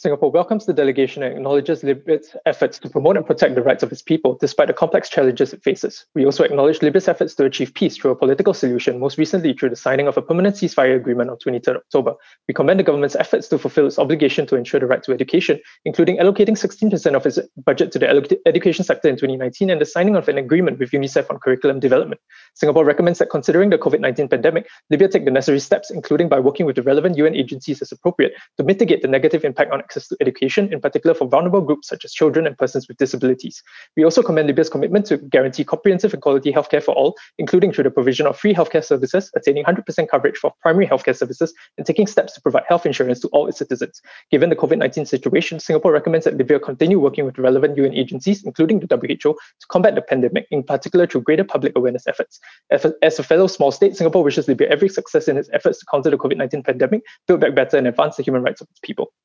Singapore welcomes the delegation and acknowledges Libya's efforts to promote and protect the rights of its people, despite the complex challenges it faces. We also acknowledge Libya's efforts to achieve peace through a political solution, most recently through the signing of a permanent ceasefire agreement on 23rd October. We commend the government's efforts to fulfill its obligation to ensure the right to education, including allocating 16% of its budget to the education sector in 2019 and the signing of an agreement with UNICEF on curriculum development. Singapore recommends that considering the COVID-19 pandemic, Libya take the necessary steps, including by working with the relevant UN agencies as appropriate, to mitigate the negative impact on access to education, in particular for vulnerable groups such as children and persons with disabilities. We also commend Libya's commitment to guarantee comprehensive and quality healthcare for all, including through the provision of free healthcare services, attaining 100% coverage for primary healthcare services, and taking steps to provide health insurance to all its citizens. Given the COVID-19 situation, Singapore recommends that Libya continue working with relevant UN agencies, including the WHO, to combat the pandemic, in particular through greater public awareness efforts. As a fellow small state, Singapore wishes Libya every success in its efforts to counter the COVID-19 pandemic, build back better, and advance the human rights of its people.